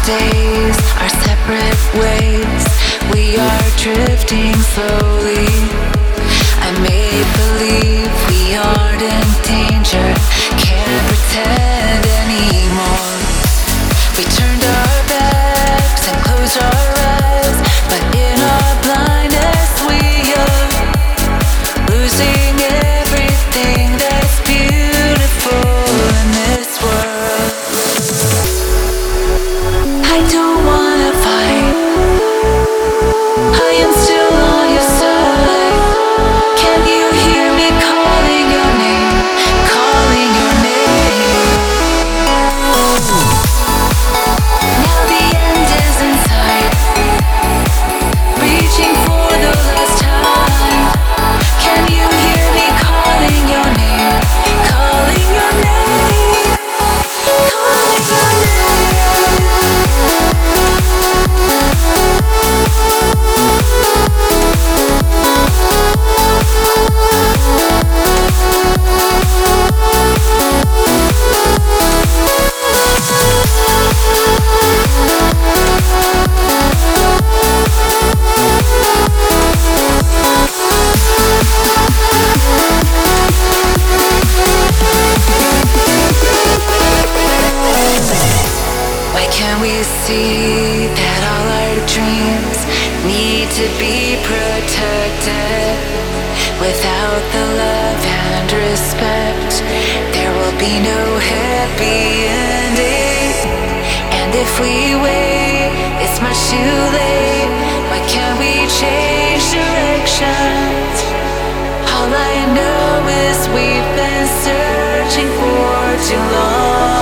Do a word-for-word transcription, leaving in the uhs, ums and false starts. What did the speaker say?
days are separate ways. We are drifting slowly. I made believe we aren't in danger. Can't pretend anymore. We turned our backs and closed our eyes, but in our blindness we are losing everything that's beautiful in this world. I don't wanna fight. I am still on your side. Can you hear me calling your name? Calling your name. Now the end is in sight. Reaching for the last time. Can you hear me calling your name? Calling your name. Calling your name. Why can't we see that all our dreams need to be protected? Without the love and respect, there will be no happy ending. And if we wait, it's much too late. Why can't we change directions? All I know is we've been searching for too long.